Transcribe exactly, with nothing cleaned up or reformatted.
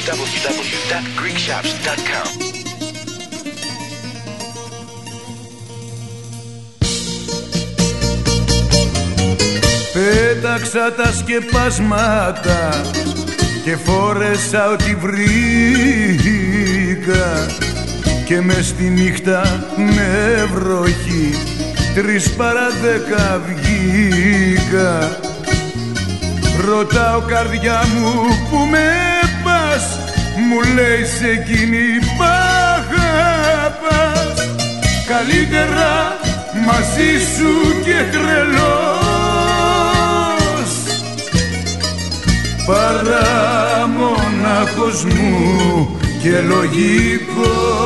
double-u double-u double-u dot greek shops dot com. Πέταξα τα σκεπάσματα και φόρεσα ό,τι βρήκα και μες στη νύχτα με βροχή τρεις παρά δέκα βγήκα. Ρωτάω καρδιά μου που με πας, μου λέει σε εκείνη π' αγαπάς. Καλύτερα μαζί σου και τρελός παρά μονάχος μου και λογικός.